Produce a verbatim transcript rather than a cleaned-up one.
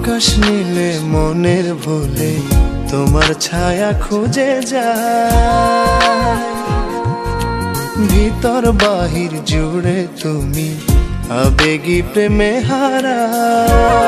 আকাশ নীলে মনের ভুলে তোমার ছায়া খুঁজে যায়, ভিতর বাহির জুড়ে তুমি আবেগী প্রেমে হারায়।